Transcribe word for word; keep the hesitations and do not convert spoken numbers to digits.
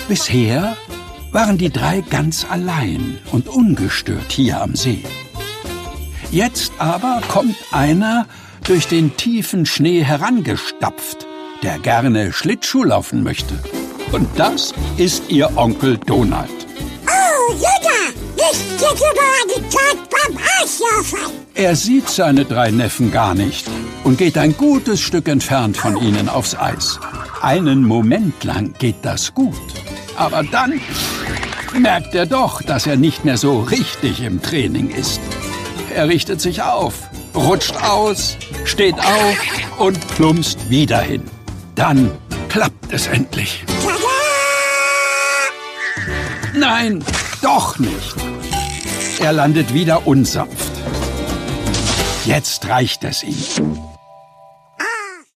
Bisher waren die drei ganz allein und ungestört hier am See. Jetzt aber kommt einer durch den tiefen Schnee herangestapft, der gerne Schlittschuh laufen möchte. Und das ist ihr Onkel Donald. Oh, Jutta, ich kriege gerade Tag beim Eislaufen. Er sieht seine drei Neffen gar nicht und geht ein gutes Stück entfernt von ihnen aufs Eis. Einen Moment lang geht das gut. Aber dann merkt er doch, dass er nicht mehr so richtig im Training ist. Er richtet sich auf, rutscht aus, steht auf und plumpst wieder hin. Dann klappt es endlich. Nein, doch nicht. Er landet wieder unsanft. Jetzt reicht es ihm.